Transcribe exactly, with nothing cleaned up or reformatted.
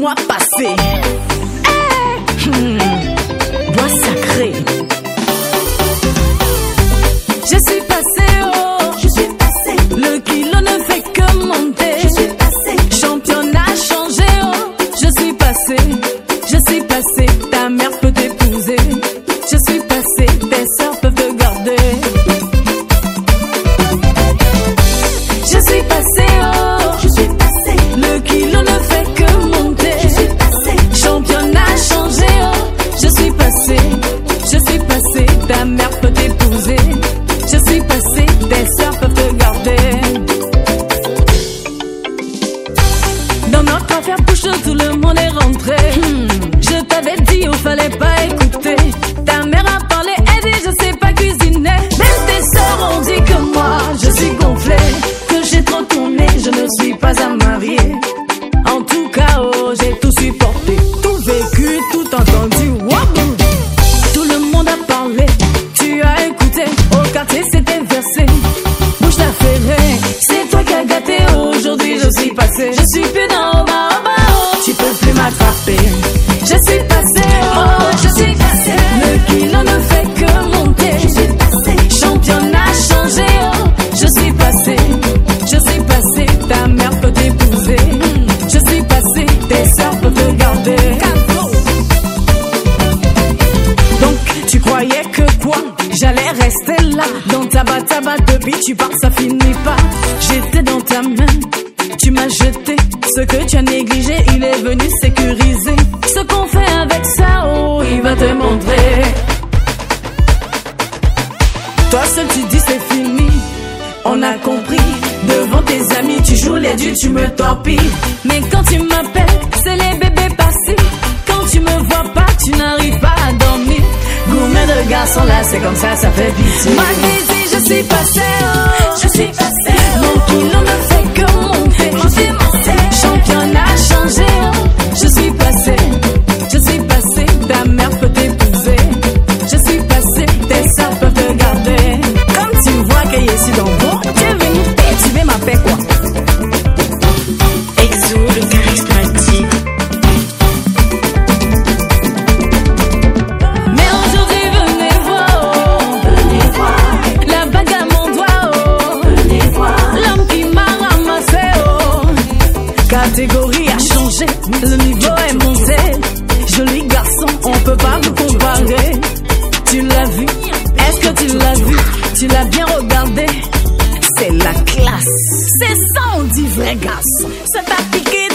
laisse-moi passer. Hey. Hmm. Bois sacré. Je suis passée, oh, je suis passée. Le kilo ne fait que monter. Je suis passée. Championnat changé, oh, je suis passée. Je suis passée. Ta mère peut t'épouser. Je suis passée. Tes sœurs peuvent te garder. Je suis passée, oh, je suis passée. Le kilo ne fait que monter. Je suis passée. Championnat changé, oh, je suis passée. Je suis passée. Ta mère peut t'épouser. Je suis passée, tes sœurs peuvent te garder. Dans notre affaire bouche, tout le monde est rentré. hmm. Je t'avais dit, il fallait pas écouter. Ta mère a parlé, elle dit, je sais pas cuisiner. Même tes sœurs ont dit que moi, je suis gonflée, que j'ai trop tourné, je ne suis pas à marier. En tout cas, oh, j'ai tout supporté, tout vécu, tout entendu. Wow. Tout le monde a parlé, tu as écouté. Au quartier c'était versé, bouge ta ferrée. C'est toi qui as gâté, aujourd'hui je suis passée. Je suis plus dans au bas, au bas, oh. Tu peux plus m'attraper. Je suis passée, oh, je suis passée. Le kilo ne fait que monter. Je suis passée. Championnat changé, oh, je suis passée. Je suis passée, ta mère peut t'épouser. Je suis passée, tes sœurs peuvent te garder. Donc tu croyais que quoi? J'allais rester là, dans ta tabac depuis tu pars, ça finit pas. J'étais dans ta main, tu m'as jeté. Ce que tu as négligé, il est venu sécuriser. Ce qu'on fait avec ça, oh, il va te montrer. Toi seul tu dis c'est fini, on a compris. Devant tes amis tu joues les dieux, tu me torpilles. Mais quand tu m'appelles, c'est les bébés passés. Quand tu me vois pas, tu n'arrives pas à dormir. Gourmet de garçon là, c'est comme ça, ça fait pitié. Moi je suis passée, oh, je suis passée. Mon kilo ne fait que monter. Je suis passée. Championnat changé, oh, je suis passée. Je suis passée, ta mère peut t'épouser. Je suis passée, tes sœurs peuvent te garder. Comme tu vois qu'il est ici dans vous, tu es venu perturber ma paix quoi. Exo, le charismatique. Catégorie a changé, le niveau est monté. Joli garçon, on peut pas vous comparer. Tu l'as vu, est-ce que tu l'as vu? Tu l'as bien regardé, c'est la classe. C'est ça on dit vrai garçon, ça t'a piqué